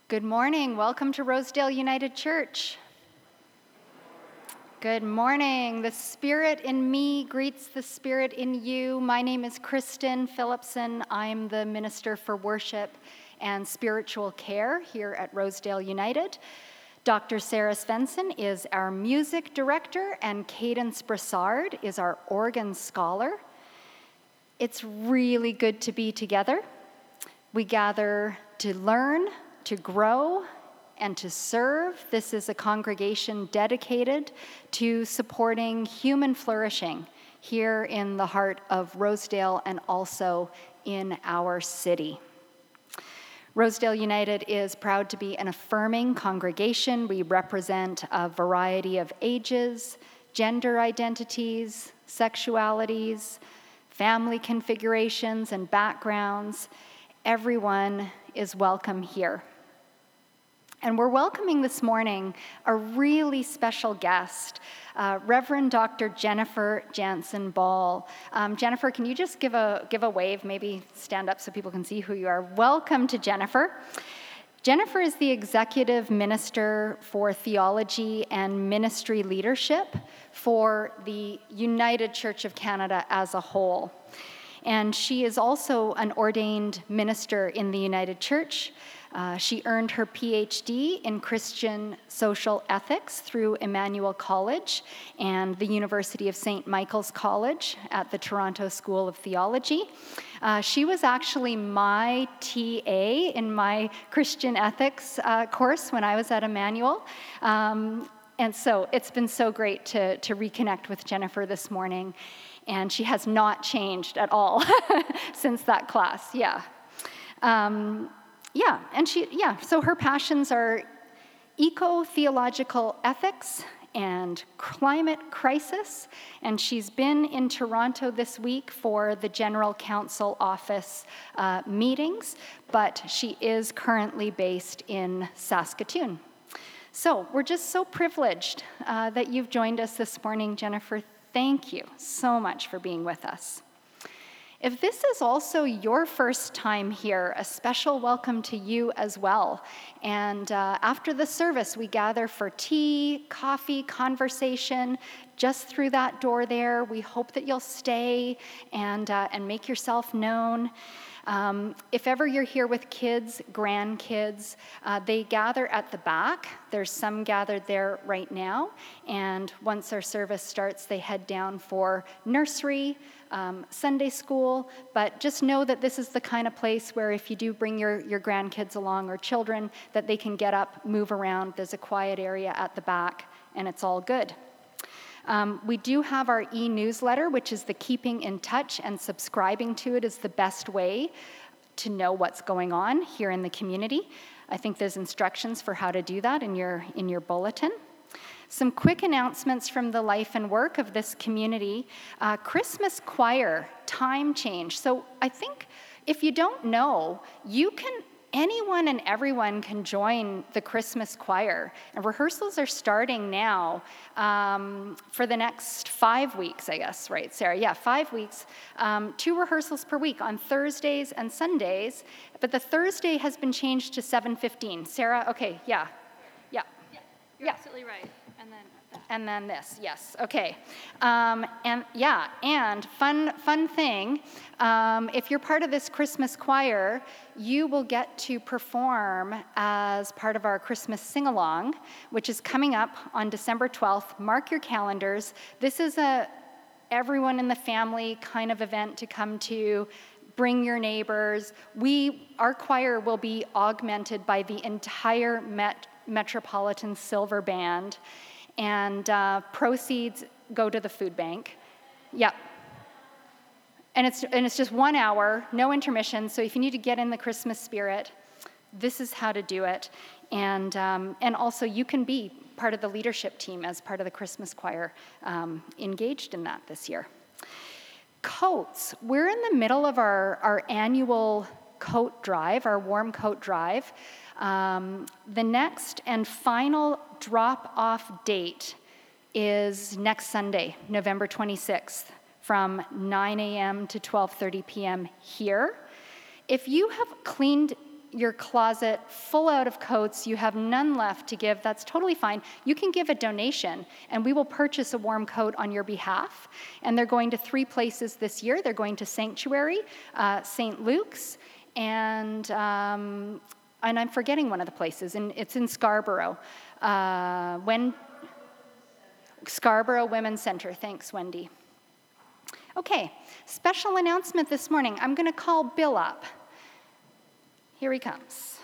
Good morning. Welcome to Rosedale United Church. Good morning. The Spirit in me greets the Spirit in you. My name is Kristen Phillipson. I'm the Minister for Worship and Spiritual Care here at Rosedale United. Dr. Sarah Svensson is our music director, and Cadence Brassard is our organ scholar. It's really good to be together. We gather to learn, to grow, and to serve. This is a congregation dedicated to supporting human flourishing here in the heart of Rosedale and also in our city. Rosedale United is proud to be an affirming congregation. We represent a variety of ages, gender identities, sexualities, family configurations, and backgrounds. Everyone is welcome here. And we're welcoming this morning a really special guest, Reverend Dr. Jennifer Jansen Ball. Jennifer, can you just give a wave, maybe stand up so people can see who you are? Welcome to Jennifer. Jennifer is the Executive Minister for Theology and Ministry Leadership for the United Church of Canada as a whole. And she is also an ordained minister in the United Church. She earned her PhD in Christian social ethics through Emmanuel College and the University of St. Michael's College at the Toronto School of Theology. She was actually my TA in my Christian ethics course when I was at Emmanuel. And so it's been so great to reconnect with Jennifer this morning. And she has not changed at all since that class, so her passions are eco-theological ethics and climate crisis, and she's been in Toronto this week for the General Council office meetings, but she is currently based in Saskatoon. So we're just so privileged that you've joined us this morning, Jennifer. Thank you so much for being with us. If this is also your first time here, a special welcome to you as well. And after the service, we gather for tea, coffee, conversation, just through that door there. We hope that you'll stay and make yourself known. If ever you're here with kids, grandkids, they gather at the back. There's some gathered there right now. And once our service starts, they head down for nursery, Sunday school. But just know that this is the kind of place where if you do bring your grandkids along or children, that they can get up, move around. There's a quiet area at the back, and it's all good. We do have our e-newsletter, which is the keeping in touch, and subscribing to it is the best way to know what's going on here in the community. I think there's instructions for how to do that in your bulletin. Some quick announcements from the life and work of this community. Christmas choir, time change. So I think if you don't know, anyone and everyone can join the Christmas choir. And rehearsals are starting now for the next 5 weeks, I guess, right, Sarah? Yeah, 5 weeks. 2 rehearsals per week on Thursdays and Sundays. But the Thursday has been changed to 7:15. Sarah, okay, yeah. You're absolutely right. And then this, yes, okay. And fun thing, if you're part of this Christmas choir, you will get to perform as part of our Christmas sing-along, which is coming up on December 12th. Mark your calendars. This is everyone in the family kind of event to come to. Bring your neighbors. Our choir will be augmented by the entire Metropolitan Silver Band, and proceeds go to the food bank. Yep. And it's just 1 hour, no intermission. So if you need to get in the Christmas spirit, this is how to do it. And also you can be part of the leadership team as part of the Christmas choir, engaged in that this year. Coats. We're in the middle of our annual coat drive, our warm coat drive. The next and final drop-off date is next Sunday, November 26th, from 9 a.m. to 12:30 p.m. here. If you have cleaned your closet full out of coats, you have none left to give, that's totally fine. You can give a donation, and we will purchase a warm coat on your behalf. And they're going to 3 places this year. They're going to Sanctuary, St. Luke's, and I'm forgetting one of the places, and it's in Scarborough. Scarborough Women's Center. Thanks, Wendy. Okay, special announcement this morning. I'm going to call Bill up. Here he comes.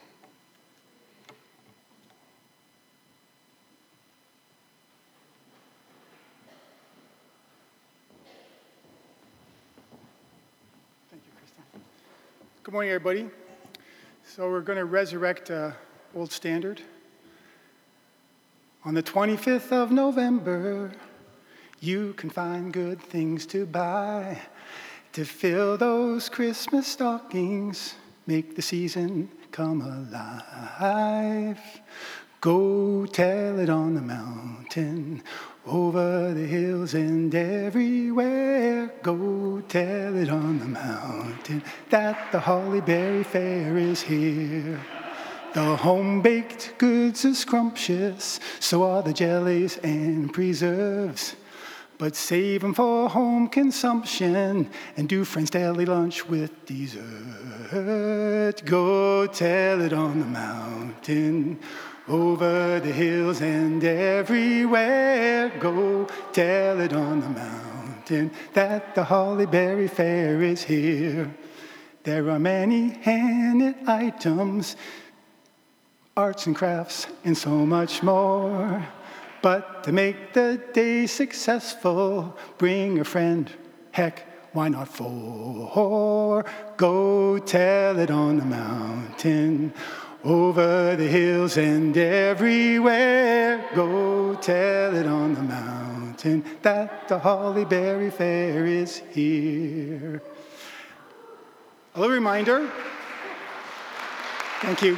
Thank you, Kristen. Good morning, everybody. So we're going to resurrect an old standard. On the 25th of November, you can find good things to buy to fill those Christmas stockings. Make the season come alive. Go tell it on the mountain, over the hills and everywhere. Go tell it on the mountain that the Holly Berry Fair is here. The home-baked goods are scrumptious, so are the jellies and preserves. But save them for home consumption and do Friends Daily Lunch with dessert. Go tell it on the mountain, over the hills and everywhere. Go tell it on the mountain that the Holly Berry Fair is here. There are many hand-knit items, arts and crafts, and so much more. But to make the day successful, bring a friend, heck, why not 4? Go tell it on the mountain, over the hills and everywhere. Go tell it on the mountain that the Holly Berry Fair is here. A little reminder. Thank you.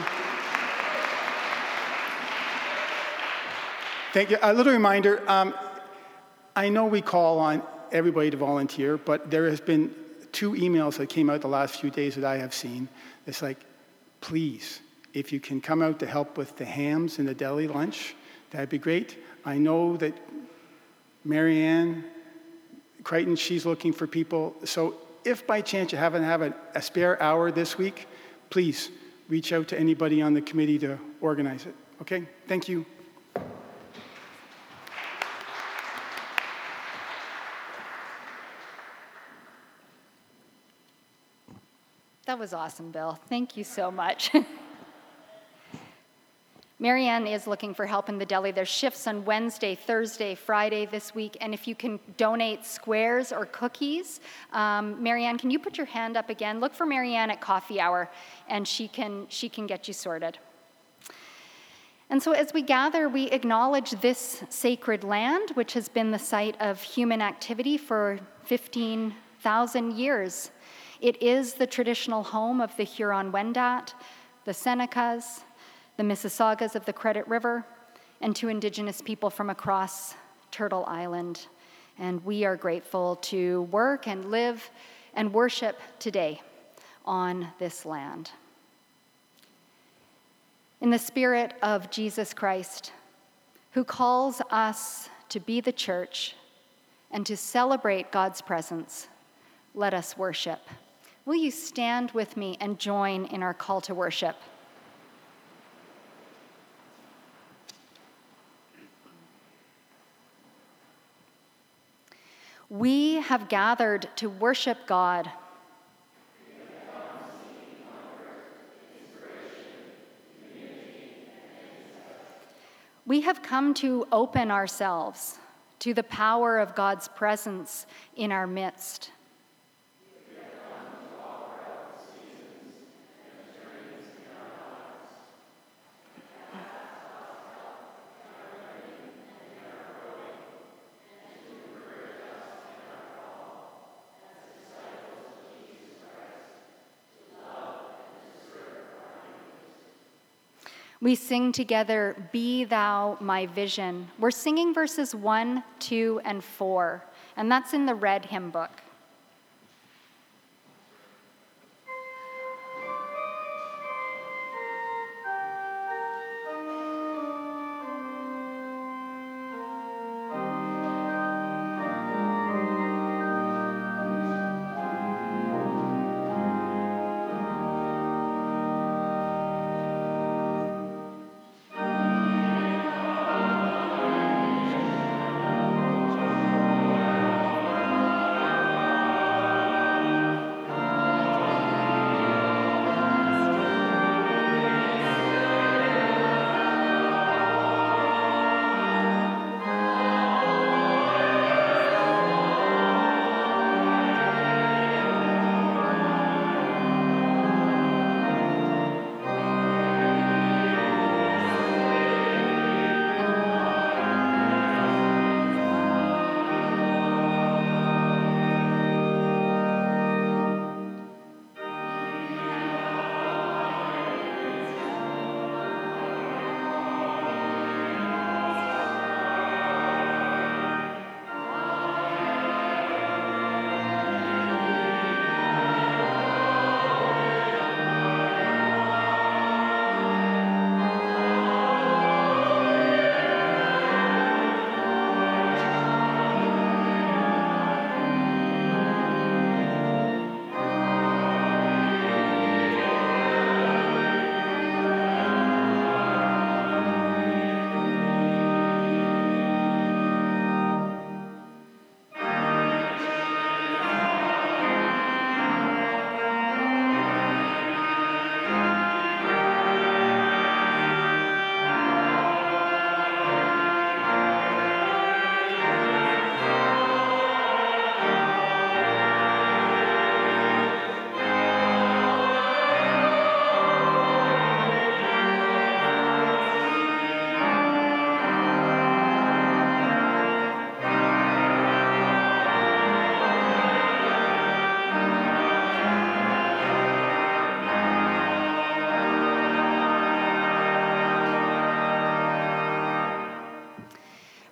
Thank you. A little reminder, I know we call on everybody to volunteer, but there has been 2 emails that came out the last few days that I have seen. It's like, please, if you can come out to help with the hams and the deli lunch, that'd be great. I know that Marianne Crichton, she's looking for people. So if by chance you haven't have a spare hour this week, please reach out to anybody on the committee to organize it. Okay? Thank you. That was awesome, Bill. Thank you so much. Marianne is looking for help in the deli. There's shifts on Wednesday, Thursday, Friday this week, and if you can donate squares or cookies, Marianne, can you put your hand up again? Look for Marianne at coffee hour, and she can get you sorted. And so as we gather, we acknowledge this sacred land, which has been the site of human activity for 15,000 years. It is the traditional home of the Huron-Wendat, the Senecas, the Mississaugas of the Credit River, and to Indigenous people from across Turtle Island. And we are grateful to work and live and worship today on this land. In the spirit of Jesus Christ, who calls us to be the church and to celebrate God's presence, let us worship. Will you stand with me and join in our call to worship? We have gathered to worship God. We have come to open ourselves to the power of God's presence in our midst. We sing together, Be Thou My Vision. We're singing verses 1, 2, and 4, and that's in the red hymn book.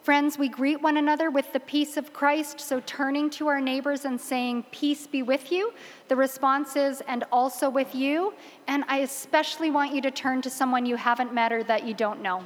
Friends, we greet one another with the peace of Christ, so turning to our neighbors and saying, "Peace be with you," the response is, "And also with you." And I especially want you to turn to someone you haven't met or that you don't know.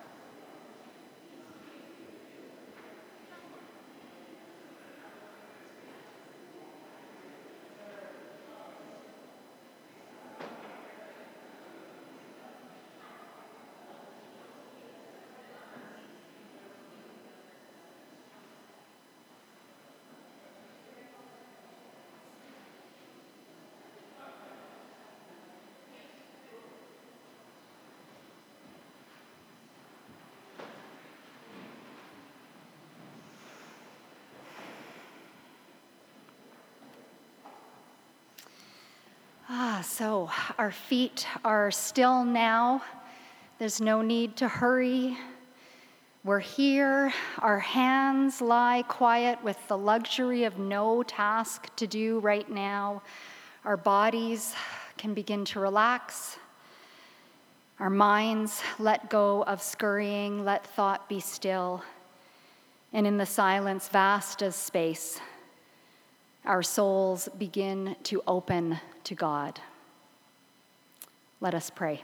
So our feet are still now. There's no need to hurry. We're here. Our hands lie quiet with the luxury of no task to do right now. Our bodies can begin to relax. Our minds let go of scurrying, let thought be still. And in the silence vast as space, our souls begin to open to God. Let us pray.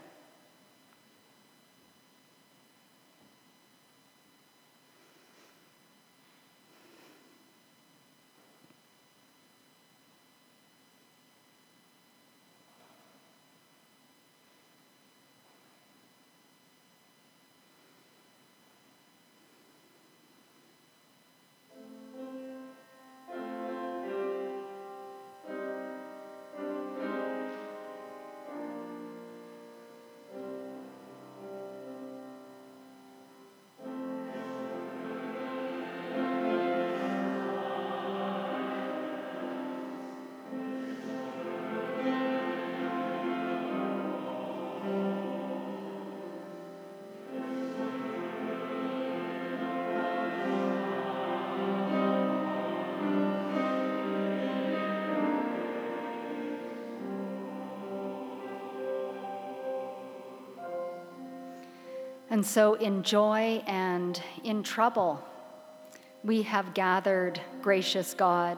And so in joy and in trouble, we have gathered, gracious God.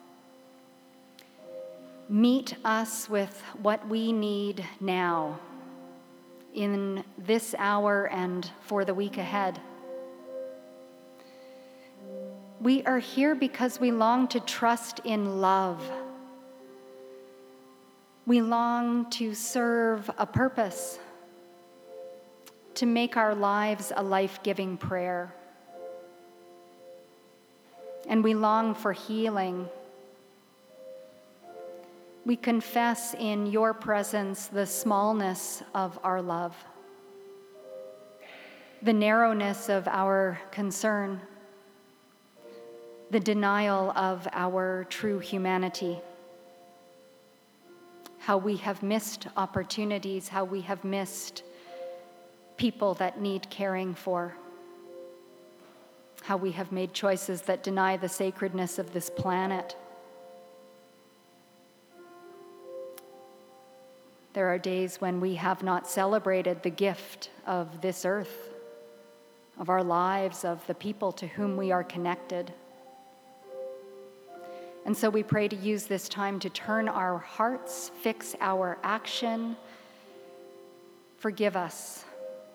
Meet us with what we need now, in this hour and for the week ahead. We are here because we long to trust in love. We long to serve a purpose, to make our lives a life-giving prayer. And we long for healing. We confess in your presence the smallness of our love, the narrowness of our concern, the denial of our true humanity, how we have missed opportunities, how we have missed people that need caring for, how we have made choices that deny the sacredness of this planet. There are days when we have not celebrated the gift of this earth, of our lives, of the people to whom we are connected. And so we pray to use this time to turn our hearts, fix our action. Forgive us.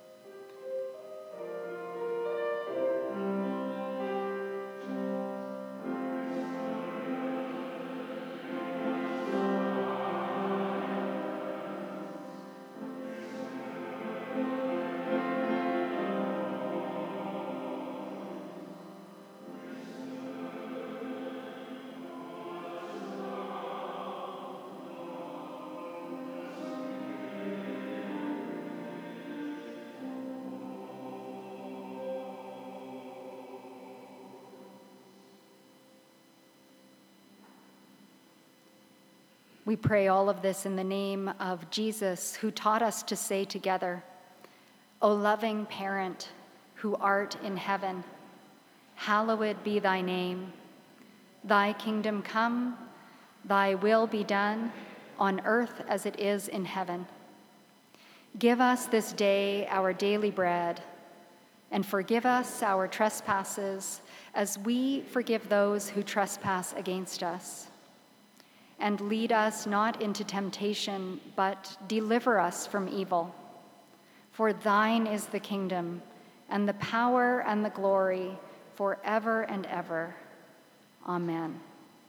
We pray all of this in the name of Jesus, who taught us to say together, "O loving parent who art in heaven, hallowed be thy name. Thy kingdom come, thy will be done on earth as it is in heaven. Give us this day our daily bread. And forgive us our trespasses, as we forgive those who trespass against us. And lead us not into temptation, but deliver us from evil. For thine is the kingdom, and the power and the glory, forever and ever. Amen.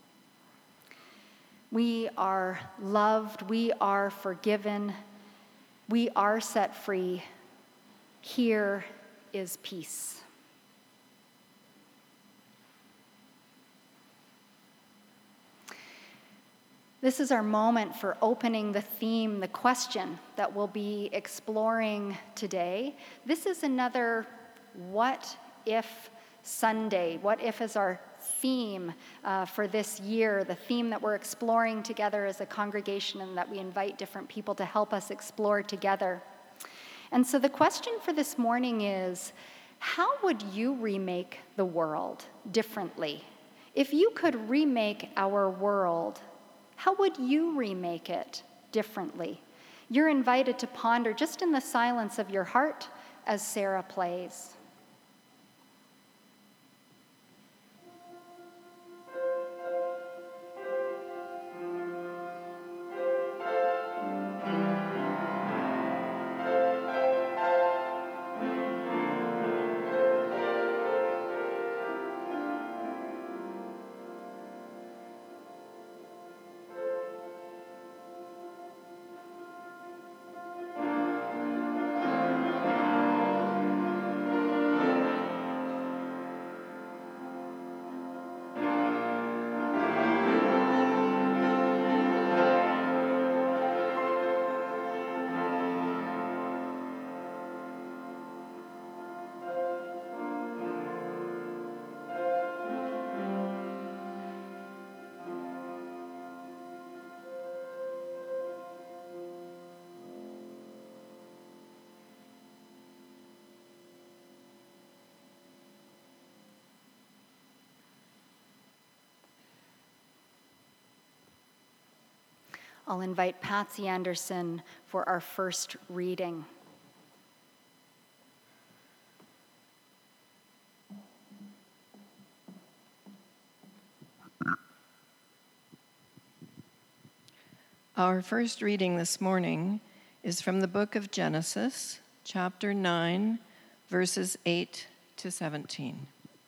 We are loved, we are forgiven, we are set free. Here is peace. This is our moment for opening the theme, the question that we'll be exploring today. This is another What If Sunday. What if is our theme for this year, the theme that we're exploring together as a congregation and that we invite different people to help us explore together. And so the question for this morning is, how would you remake the world differently? If you could remake our world, how would you remake it differently? You're invited to ponder just in the silence of your heart as Sarah plays. I'll invite Patsy Anderson for our first reading. Our first reading this morning is from the book of Genesis, chapter 9, verses 8 to 17.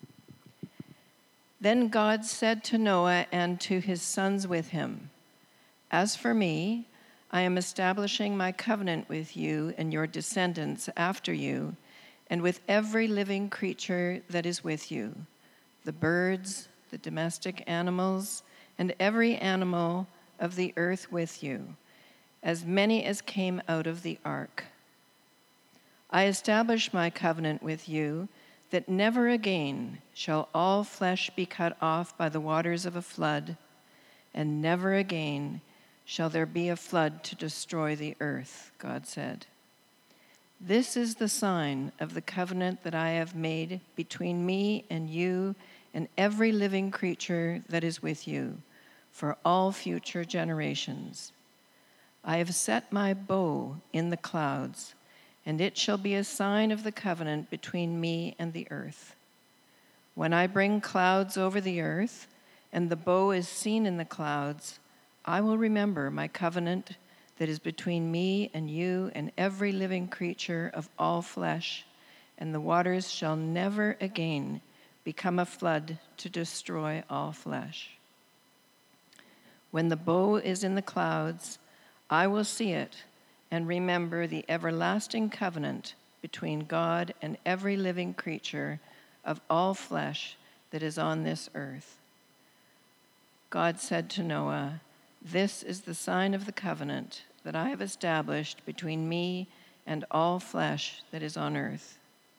Then God said to Noah and to his sons with him, "As for me, I am establishing my covenant with you and your descendants after you, and with every living creature that is with you, the birds, the domestic animals, and every animal of the earth with you, as many as came out of the ark. I establish my covenant with you that never again shall all flesh be cut off by the waters of a flood, and never again shall there be a flood to destroy the earth," God said. "This is the sign of the covenant that I have made between me and you and every living creature that is with you for all future generations. I have set my bow in the clouds, and it shall be a sign of the covenant between me and the earth. When I bring clouds over the earth, and the bow is seen in the clouds, I will remember my covenant that is between me and you and every living creature of all flesh, and the waters shall never again become a flood to destroy all flesh. When the bow is in the clouds, I will see it and remember the everlasting covenant between God and every living creature of all flesh that is on this earth." God said to Noah, "This is the sign of the covenant that I have established between me and all flesh that is on earth."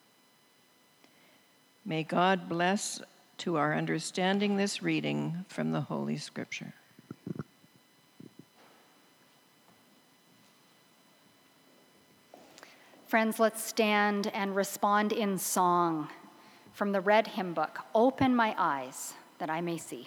May God bless to our understanding this reading from the Holy Scripture. Friends, let's stand and respond in song from the Red Hymn Book, "Open My Eyes That I May See."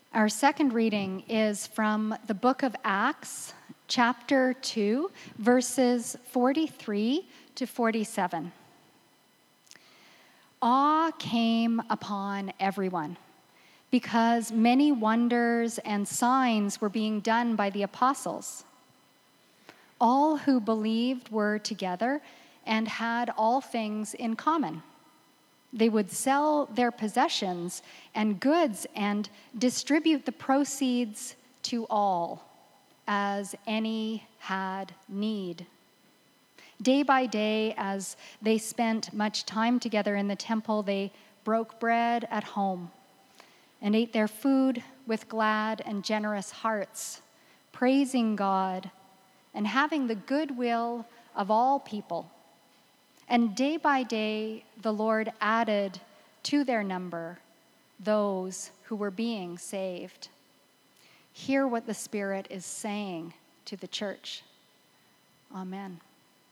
Our second reading is from the book of Acts, chapter 2, verses 43 to 47. Awe came upon everyone because many wonders and signs were being done by the apostles. All who believed were together and had all things in common. They would sell their possessions and goods and distribute the proceeds to all as any had need. Day by day, as they spent much time together in the temple, they broke bread at home and ate their food with glad and generous hearts, praising God and having the goodwill of all people. And day by day, the Lord added to their number those who were being saved. Hear what the Spirit is saying to the church. Amen.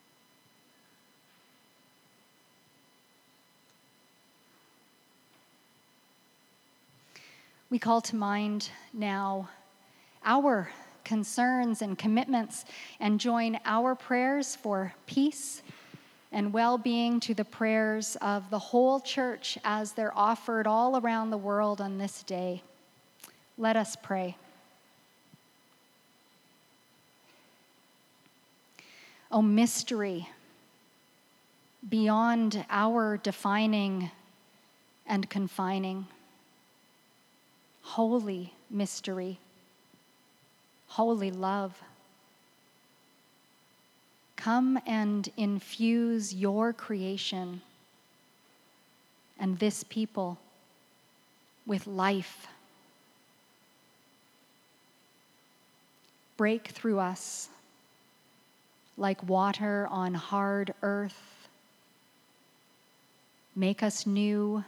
We call to mind now our concerns and commitments and join our prayers for peace and well-being to the prayers of the whole church as they're offered all around the world on this day. Let us pray. O mystery, beyond our defining and confining, holy mystery, holy love, come and infuse your creation and this people with life. Break through us like water on hard earth. Make us new.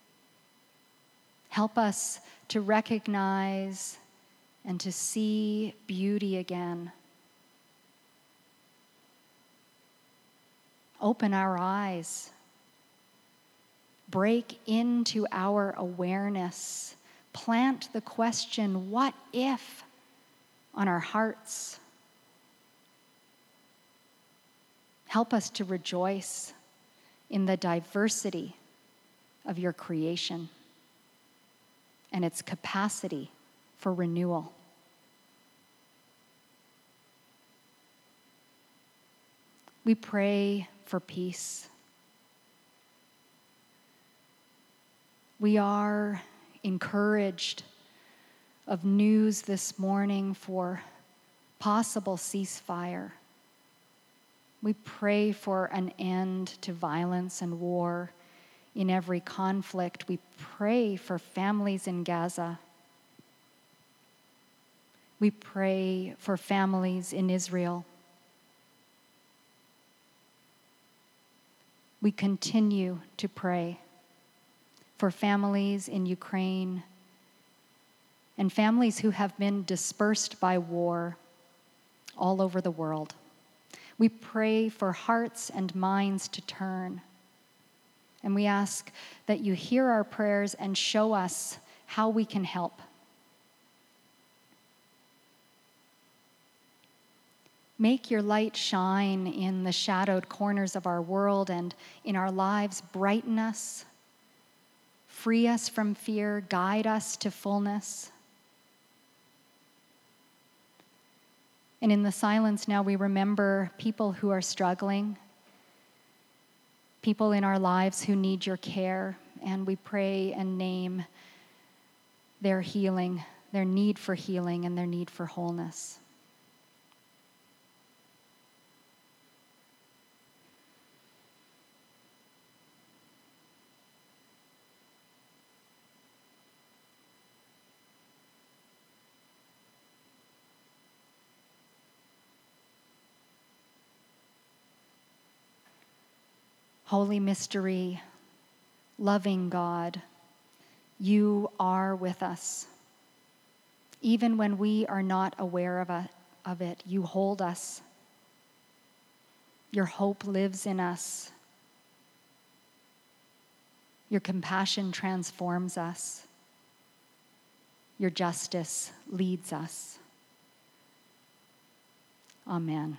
Help us to recognize and to see beauty again. Open our eyes. Break into our awareness. Plant the question, what if, on our hearts. Help us to rejoice in the diversity of your creation and its capacity for renewal. We pray for peace. We are encouraged of news this morning for possible ceasefire. We pray for an end to violence and war in every conflict. We pray for families in Gaza. We pray for families in Israel. We continue to pray for families in Ukraine and families who have been dispersed by war all over the world. We pray for hearts and minds to turn. And we ask that you hear our prayers and show us how we can help. Make your light shine in the shadowed corners of our world and in our lives. Brighten us, free us from fear, guide us to fullness. And in the silence now, we remember people who are struggling, people in our lives who need your care, and we pray and name their healing, their need for healing, and their need for wholeness. Holy mystery, loving God, you are with us. Even when we are not aware of it, you hold us. Your hope lives in us. Your compassion transforms us. Your justice leads us. Amen.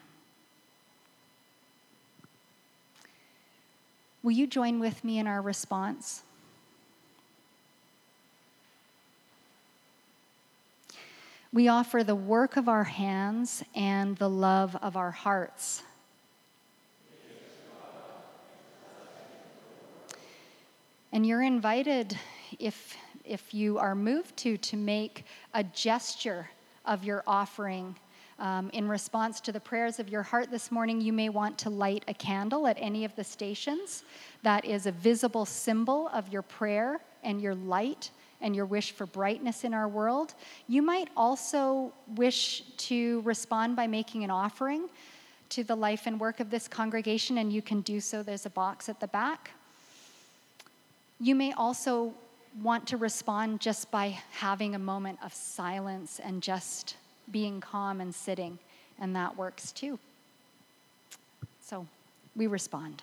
Will you join with me in our response? We offer the work of our hands and the love of our hearts. And you're invited, if you are moved to make a gesture of your offering. In response to the prayers of your heart this morning, you may want to light a candle at any of the stations. That is a visible symbol of your prayer and your light and your wish for brightness in our world. You might also wish to respond by making an offering to the life and work of this congregation, and you can do so. There's a box at the back. You may also want to respond just by having a moment of silence and just being calm and sitting, and that works too. So we respond.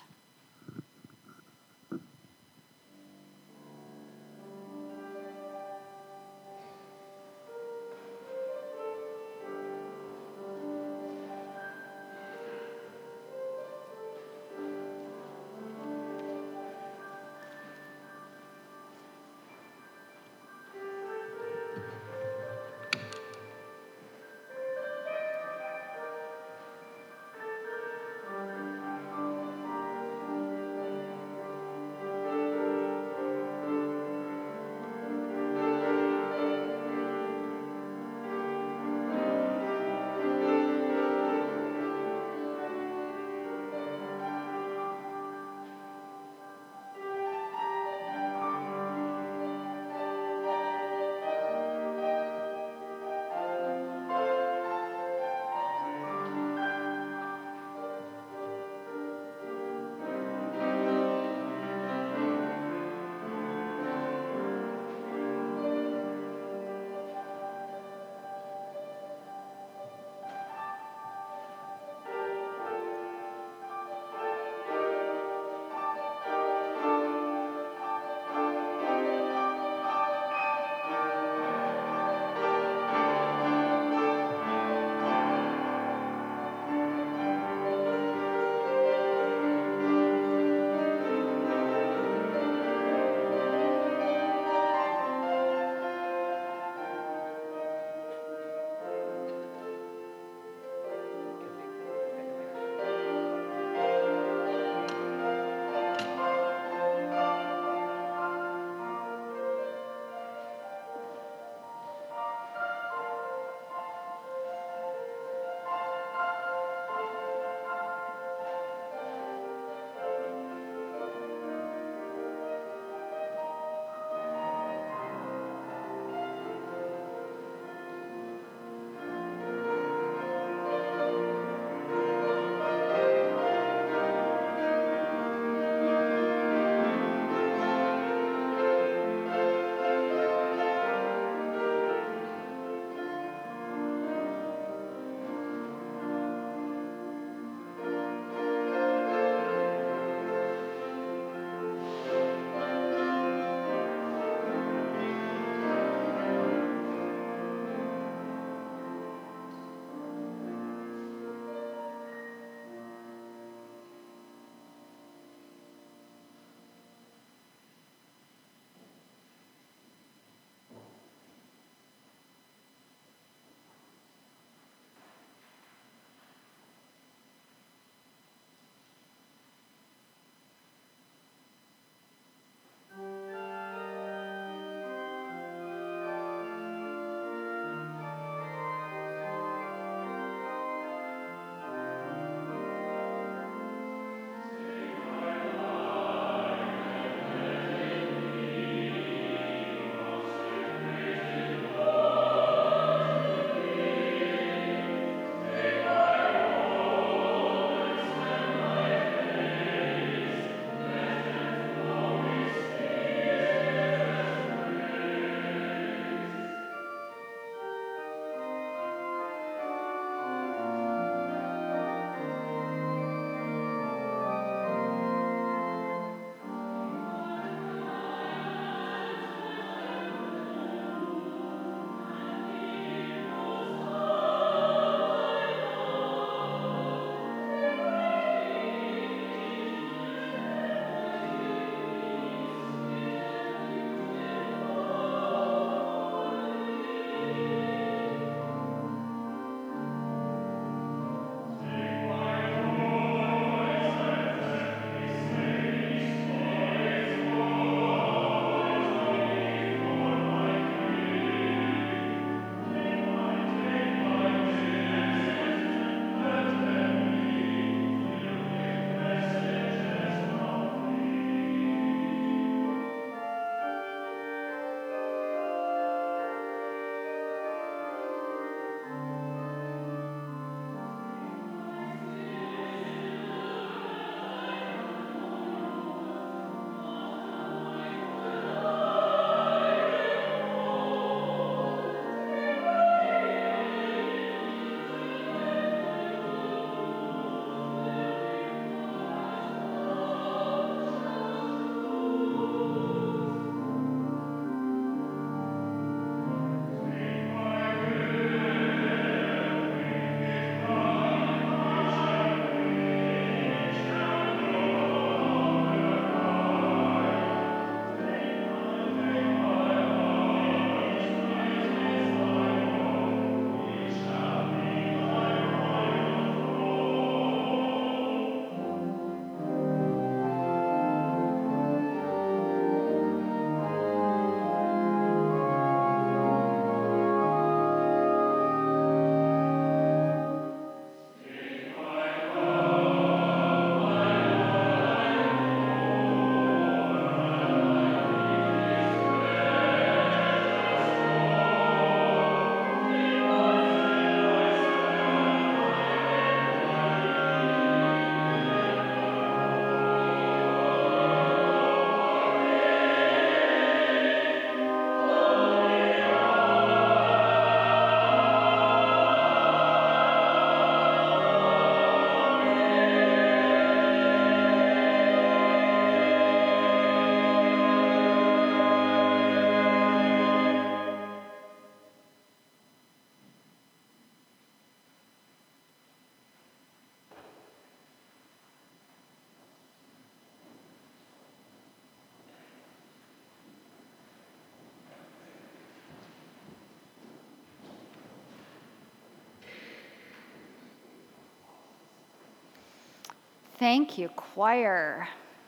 Thank you, choir.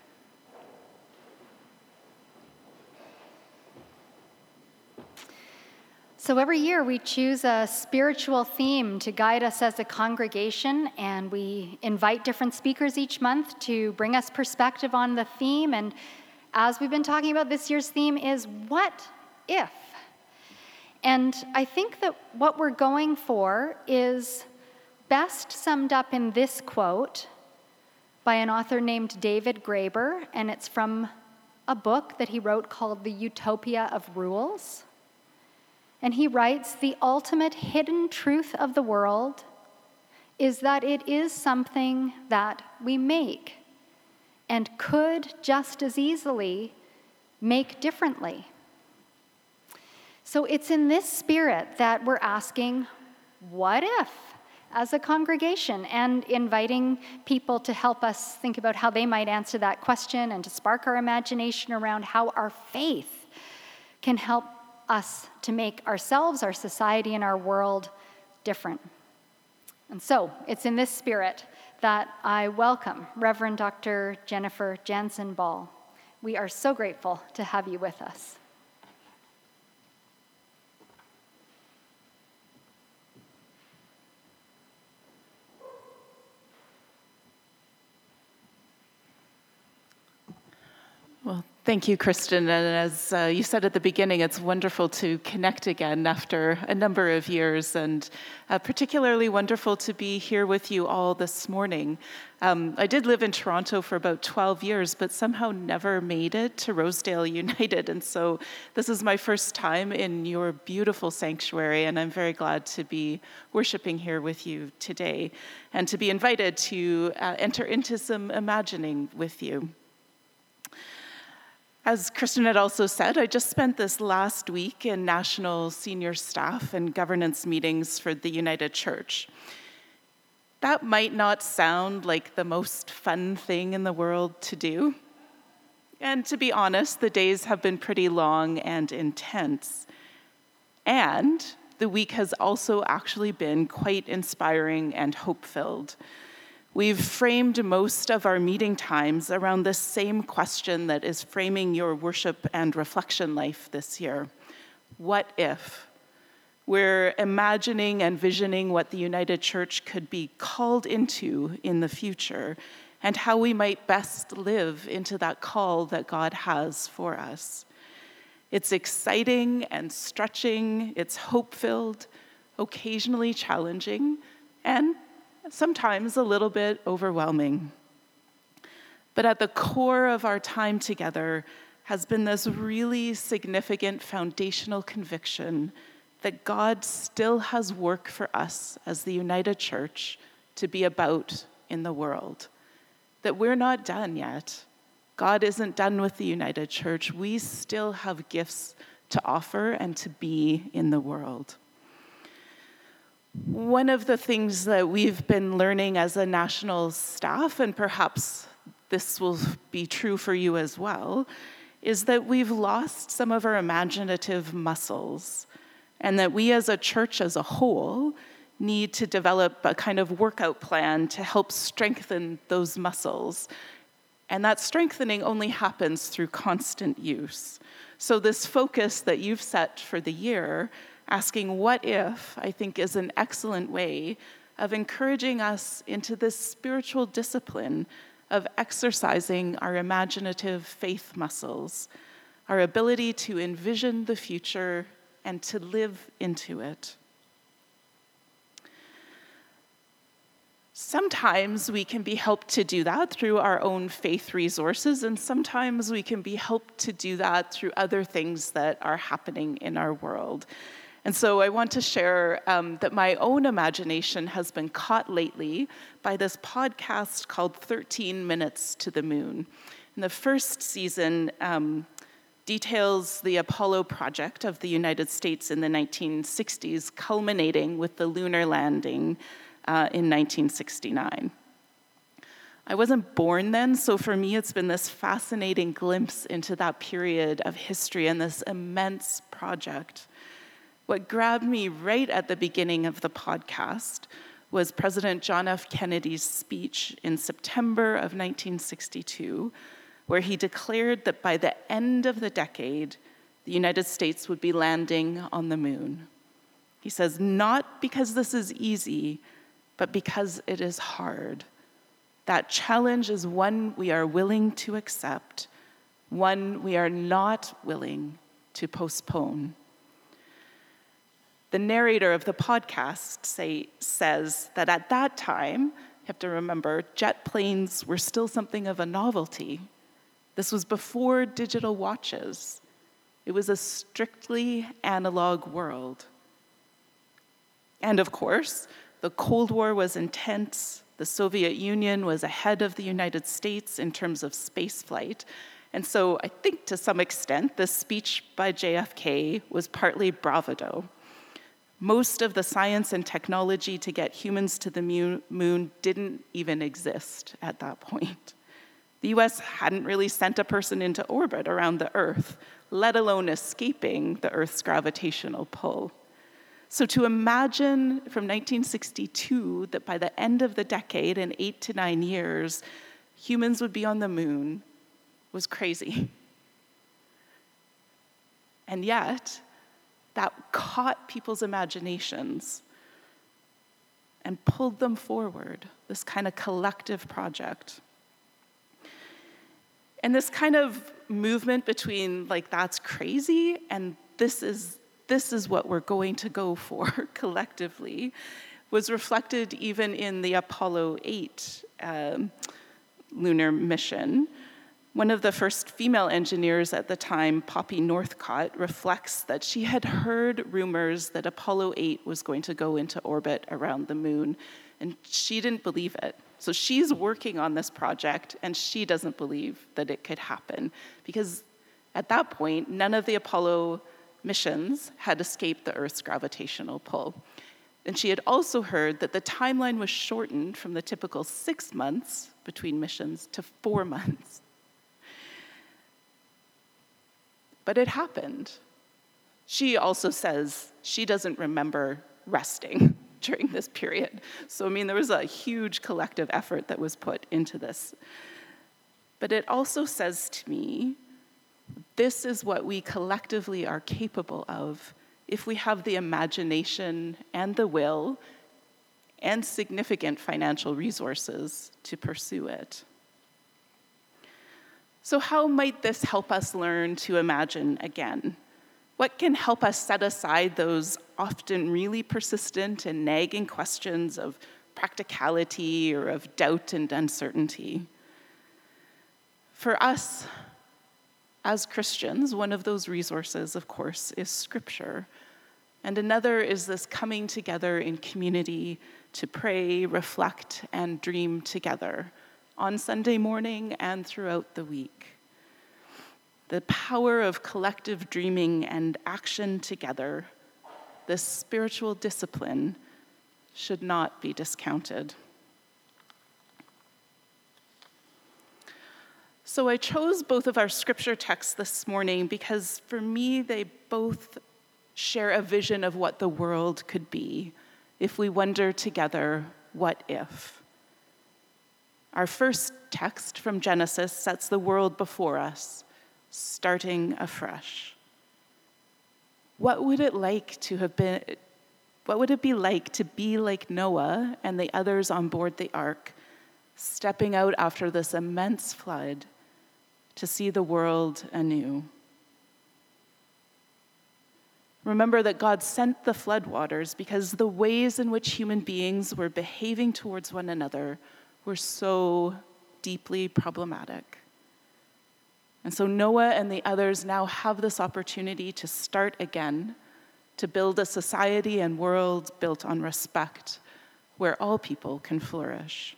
So every year we choose a spiritual theme to guide us as a congregation, and we invite different speakers each month to bring us perspective on the theme. And as we've been talking about, this year's theme is what if? And I think that what we're going for is best summed up in this quote by an author named David Graeber, and it's from a book that he wrote called The Utopia of Rules. And he writes, "The ultimate hidden truth of the world is that it is something that we make and could just as easily make differently." So it's in this spirit that we're asking, what if, as a congregation, and inviting people to help us think about how they might answer that question and to spark our imagination around how our faith can help us to make ourselves, our society, and our world different. And so it's in this spirit that I welcome Reverend Dr. Jennifer Jansen Ball. We are so grateful to have you with us. Well, thank you, Kristen. And as you said at the beginning, it's wonderful to connect again after a number of years, and particularly wonderful to be here with you all this morning. I did live in Toronto for about 12 years, but somehow never made it to Rosedale United. And so this is my first time in your beautiful sanctuary, and I'm very glad to be worshiping here with you today and to be invited to enter into some imagining with you. As Kristen had also said, I just spent this last week in national senior staff and governance meetings for the United Church. That might not sound like the most fun thing in the world to do. And to be honest, the days have been pretty long and intense. And the week has also actually been quite inspiring and hope-filled. We've framed most of our meeting times around this same question that is framing your worship and reflection life this year. What if? We're imagining and visioning what the United Church could be called into in the future and how we might best live into that call that God has for us. It's exciting and stretching, it's hope-filled, occasionally challenging, and sometimes a little bit overwhelming. But at the core of our time together has been this really significant foundational conviction that God still has work for us as the United Church to be about in the world. That we're not done yet. God isn't done with the United Church. We still have gifts to offer and to be in the world. One of the things that we've been learning as a national staff, and perhaps this will be true for you as well, is that we've lost some of our imaginative muscles, and that we as a church as a whole need to develop a kind of workout plan to help strengthen those muscles. And that strengthening only happens through constant use. So this focus that you've set for the year, asking what if, I think is an excellent way of encouraging us into this spiritual discipline of exercising our imaginative faith muscles, our ability to envision the future and to live into it. Sometimes we can be helped to do that through our own faith resources, and sometimes we can be helped to do that through other things that are happening in our world. And so I want to share that my own imagination has been caught lately by this podcast called 13 Minutes to the Moon. And the first season details the Apollo project of the United States in the 1960s, culminating with the lunar landing in 1969. I wasn't born then, so for me it's been this fascinating glimpse into that period of history and this immense project. What grabbed me right at the beginning of the podcast was President John F. Kennedy's speech in September of 1962, where he declared that by the end of the decade, the United States would be landing on the moon. He says, not because this is easy, but because it is hard. That challenge is one we are willing to accept, one we are not willing to postpone. The narrator of the podcast says that at that time, you have to remember, jet planes were still something of a novelty. This was before digital watches. It was a strictly analog world. And of course, the Cold War was intense. The Soviet Union was ahead of the United States in terms of spaceflight. And so I think to some extent, this speech by JFK was partly bravado. Most of the science and technology to get humans to the moon didn't even exist at that point. The US hadn't really sent a person into orbit around the Earth, let alone escaping the Earth's gravitational pull. So to imagine from 1962 that by the end of the decade, in 8 to 9 years, humans would be on the moon was crazy. And yet, that caught people's imaginations and pulled them forward, this kind of collective project. And this kind of movement between, like, that's crazy and this is what we're going to go for collectively was reflected even in the Apollo 8 lunar mission. One of the first female engineers at the time, Poppy Northcott, reflects that she had heard rumors that Apollo 8 was going to go into orbit around the moon, and she didn't believe it. So she's working on this project, and she doesn't believe that it could happen, because at that point, none of the Apollo missions had escaped the Earth's gravitational pull. And she had also heard that the timeline was shortened from the typical 6 months between missions to 4 months. But it happened. She also says she doesn't remember resting during this period. So, I mean, there was a huge collective effort that was put into this. But it also says to me, this is what we collectively are capable of if we have the imagination and the will and significant financial resources to pursue it. So how might this help us learn to imagine again? What can help us set aside those often really persistent and nagging questions of practicality or of doubt and uncertainty? For us, as Christians, one of those resources, of course, is Scripture. And another is this coming together in community to pray, reflect, and dream together on Sunday morning and throughout the week. The power of collective dreaming and action together, this spiritual discipline, should not be discounted. So I chose both of our scripture texts this morning because for me, they both share a vision of what the world could be if we wonder together, what if? Our first text from Genesis sets the world before us, starting afresh. What would it be like to be like Noah and the others on board the ark, stepping out after this immense flood to see the world anew? Remember that God sent the floodwaters because the ways in which human beings were behaving towards one another were so deeply problematic. And so Noah and the others now have this opportunity to start again, to build a society and world built on respect, where all people can flourish.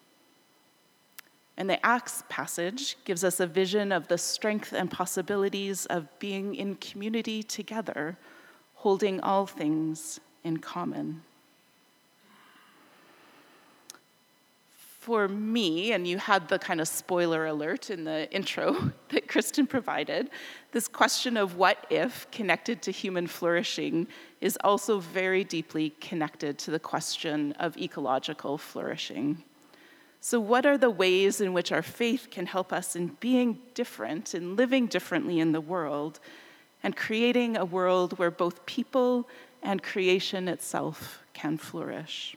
And the Acts passage gives us a vision of the strength and possibilities of being in community together, holding all things in common. For me, and you had the kind of spoiler alert in the intro that Kristen provided, this question of what if connected to human flourishing is also very deeply connected to the question of ecological flourishing. So what are the ways in which our faith can help us in being different, in living differently in the world, and creating a world where both people and creation itself can flourish?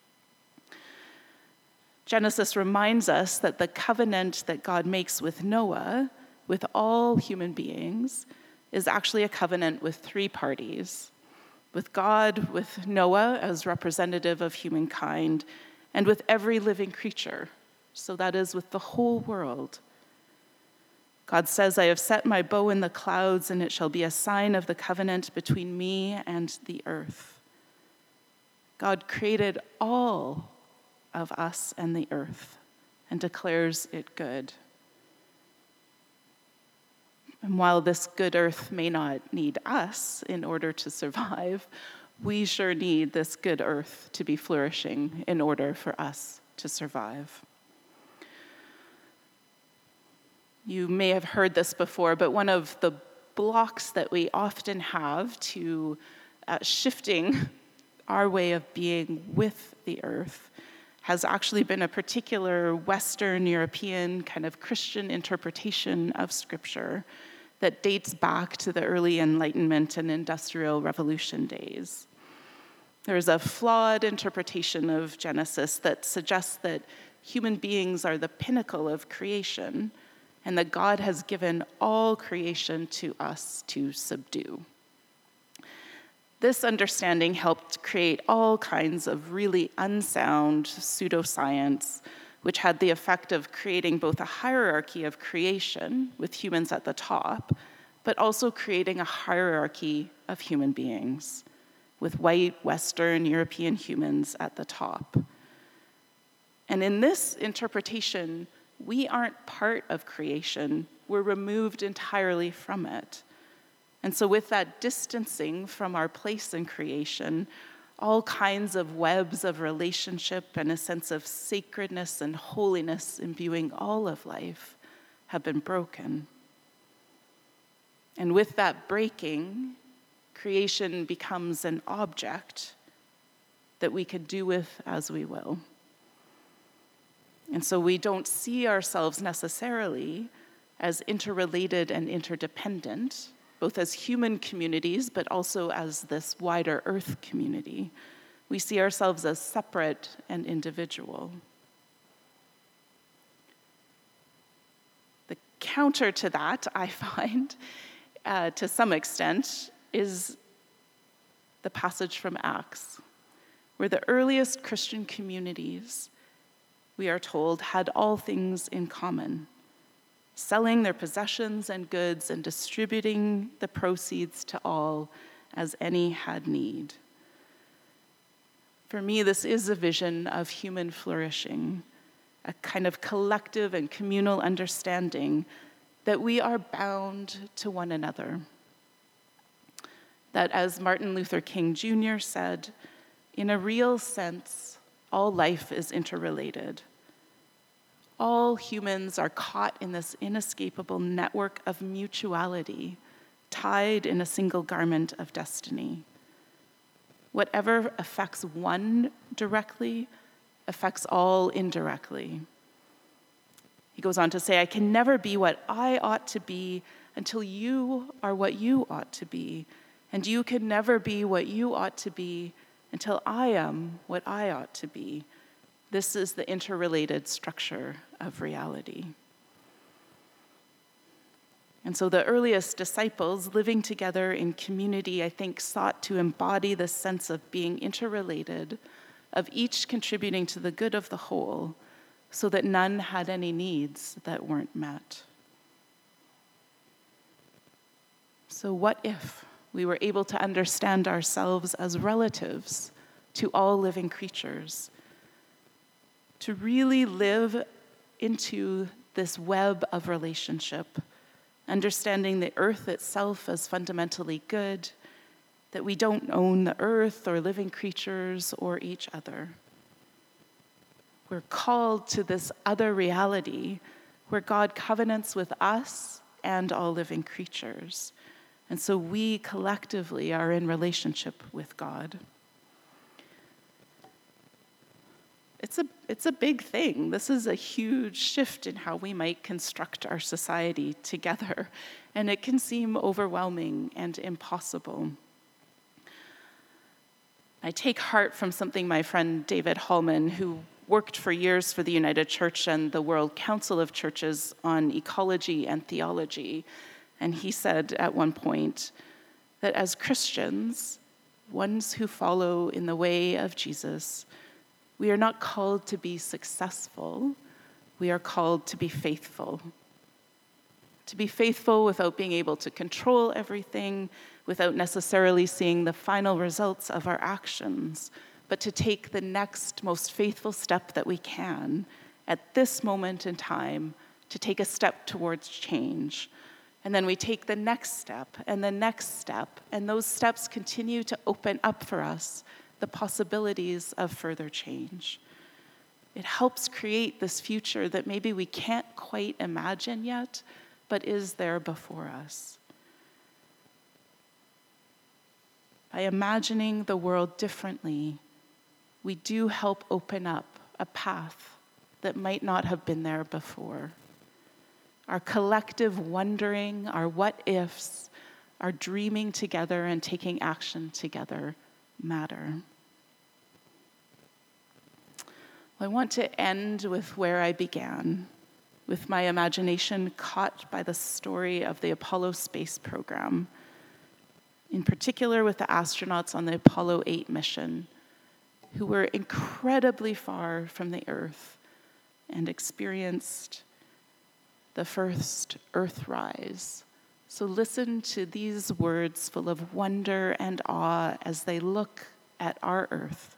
Genesis reminds us that the covenant that God makes with Noah, with all human beings, is actually a covenant with three parties: with God, with Noah as representative of humankind, and with every living creature. So that is with the whole world. God says, "I have set my bow in the clouds, and it shall be a sign of the covenant between me and the earth." God created all of us and the earth and declares it good. And while this good earth may not need us in order to survive, we sure need this good earth to be flourishing in order for us to survive. You may have heard this before, but one of the blocks that we often have to shifting our way of being with the earth has actually been a particular Western European kind of Christian interpretation of Scripture that dates back to the early Enlightenment and Industrial Revolution days. There's a flawed interpretation of Genesis that suggests that human beings are the pinnacle of creation and that God has given all creation to us to subdue. This understanding helped create all kinds of really unsound pseudoscience, which had the effect of creating both a hierarchy of creation with humans at the top, but also creating a hierarchy of human beings with white, Western, European humans at the top. And in this interpretation, we aren't part of creation. We're removed entirely from it. And so with that distancing from our place in creation, all kinds of webs of relationship and a sense of sacredness and holiness imbuing all of life have been broken. And with that breaking, creation becomes an object that we can do with as we will. And so we don't see ourselves necessarily as interrelated and interdependent, both as human communities, but also as this wider earth community. We see ourselves as separate and individual. The counter to that, I find, to some extent, is the passage from Acts, where the earliest Christian communities, we are told, had all things in common, selling their possessions and goods and distributing the proceeds to all as any had need. For me, this is a vision of human flourishing, a kind of collective and communal understanding that we are bound to one another. That, as Martin Luther King Jr. said, in a real sense, all life is interrelated. All humans are caught in this inescapable network of mutuality, tied in a single garment of destiny. Whatever affects one directly affects all indirectly. He goes on to say, I can never be what I ought to be until you are what you ought to be, and you can never be what you ought to be until I am what I ought to be. This is the interrelated structure of reality. And so the earliest disciples living together in community, I think, sought to embody this sense of being interrelated, of each contributing to the good of the whole, so that none had any needs that weren't met. So what if we were able to understand ourselves as relatives to all living creatures, to really live into this web of relationship, understanding the earth itself as fundamentally good, that we don't own the earth or living creatures or each other? We're called to this other reality where God covenants with us and all living creatures. And so we collectively are in relationship with God. It's a big thing. This is a huge shift in how we might construct our society together, and it can seem overwhelming and impossible. I take heart from something my friend David Hallman, who worked for years for the United Church and the World Council of Churches on ecology and theology, and he said at one point that as Christians, ones who follow in the way of Jesus, we are not called to be successful, we are called to be faithful. To be faithful without being able to control everything, without necessarily seeing the final results of our actions, but to take the next most faithful step that we can at this moment in time to take a step towards change. And then we take the next step and the next step, and those steps continue to open up for us the possibilities of further change. It helps create this future that maybe we can't quite imagine yet, but is there before us. By imagining the world differently, we do help open up a path that might not have been there before. Our collective wondering, our what ifs, our dreaming together and taking action together matter. I want to end with where I began, with my imagination caught by the story of the Apollo space program, in particular with the astronauts on the Apollo 8 mission, who were incredibly far from the Earth and experienced the first Earthrise. So listen to these words full of wonder and awe as they look at our Earth.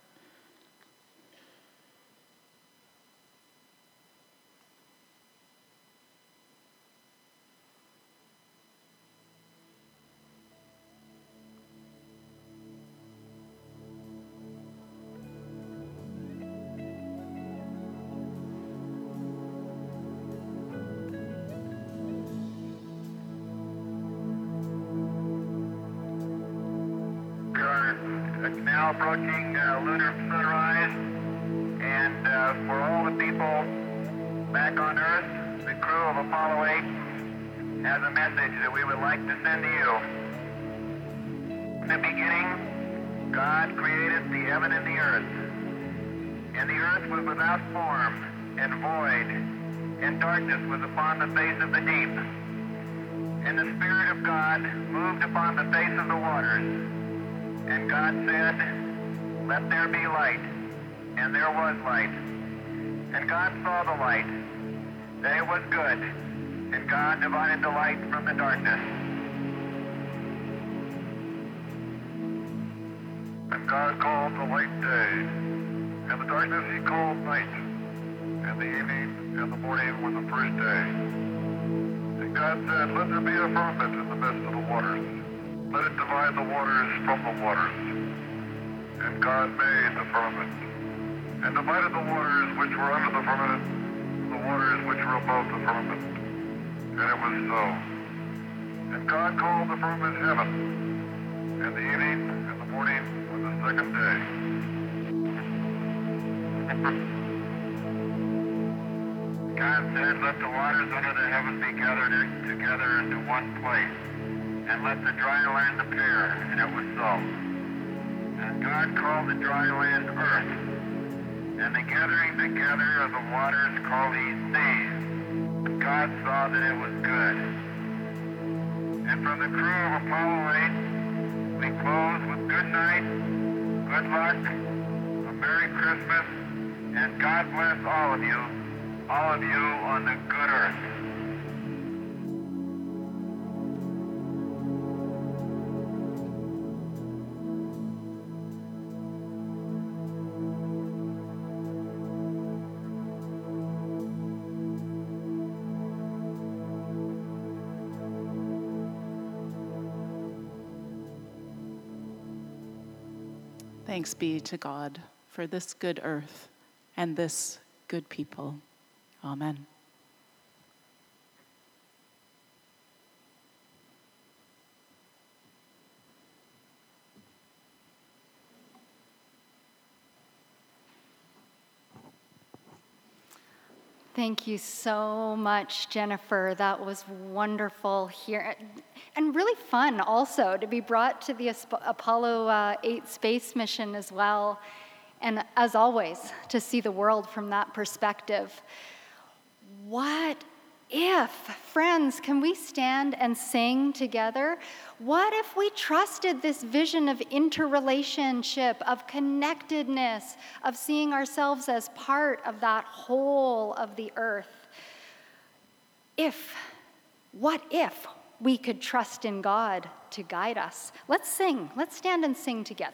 Now approaching lunar sunrise, and for all the people back on Earth, the crew of Apollo 8 has a message that we would like to send to you. In the beginning, God created the heaven and the earth, and the earth was without form and void, and darkness was upon the face of the deep. And the Spirit of God moved upon the face of the waters. And God said, "Let there be light." And there was light. And God saw the light, that it was good. And God divided the light from the darkness. And God called the light day, and the darkness he called night. And the evening and the morning were the first day. And God said, "Let there be a firmament in the midst of the waters. Let it divide the waters from the waters." And God made the firmament, and divided the waters which were under the firmament, the waters which were above the firmament. And it was so. And God called the firmament heaven, and the evening and the morning were the second day. God said, "Let the waters under the heaven be gathered together into one place, and let the dry land appear," and it was so. And God called the dry land earth, and the gathering together of the waters called he seas. And God saw that it was good. And from the crew of Apollo 8, we close with good night, good luck, a Merry Christmas, and God bless all of you on the good earth. Thanks be to God for this good earth and this good people. Amen. Thank you so much, Jennifer. That was wonderful here. And really fun also to be brought to the Apollo 8 space mission as well. And as always, to see the world from that perspective. What if, friends, can we stand and sing together? What if we trusted this vision of interrelationship, of connectedness, of seeing ourselves as part of that whole of the earth? What if we could trust in God to guide us? Let's sing. Let's stand and sing together.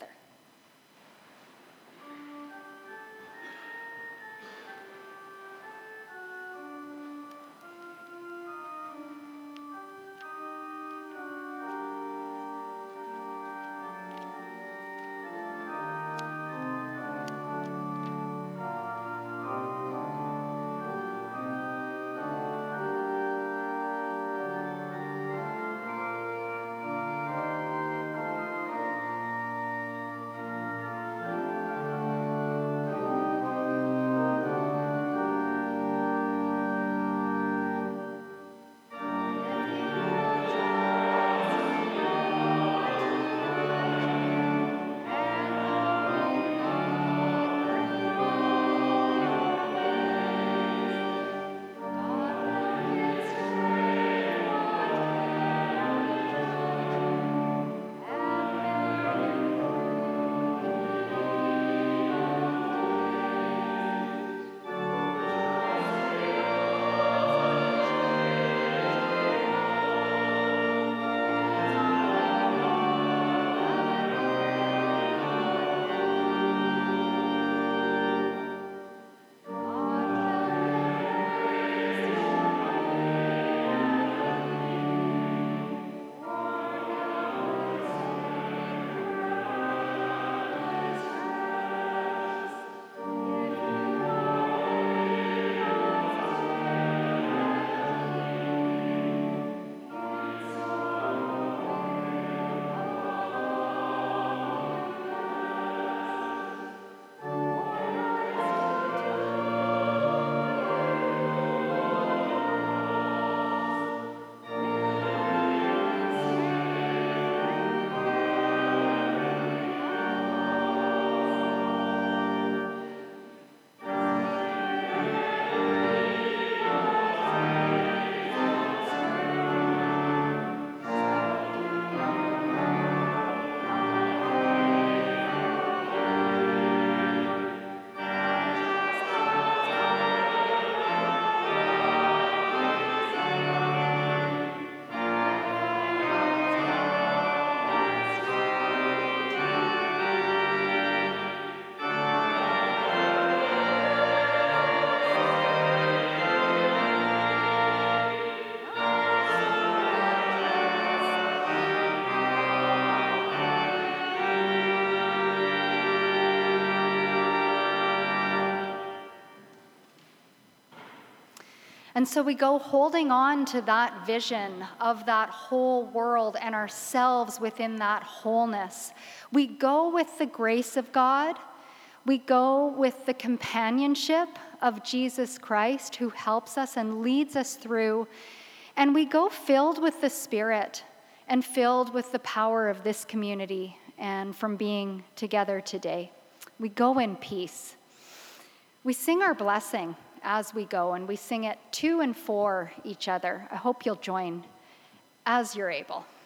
And so we go holding on to that vision of that whole world and ourselves within that wholeness. We go with the grace of God. We go with the companionship of Jesus Christ, who helps us and leads us through. And we go filled with the Spirit and filled with the power of this community and from being together today. We go in peace. We sing our blessing as we go, and we sing it to and for each other. I hope you'll join as you're able.